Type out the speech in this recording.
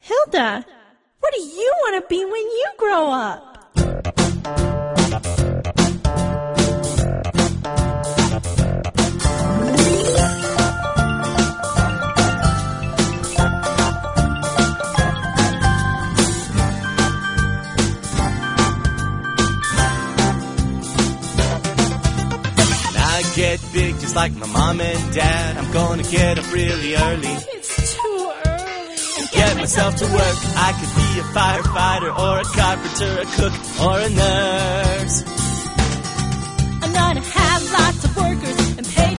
Hilda, what do you want to be when you grow up? Get big just like my mom and dad. I'm gonna get up really early. It's too early. Get myself to work. I could be a firefighter or a carpenter, a cook or a nurse. I'm gonna have lots of workers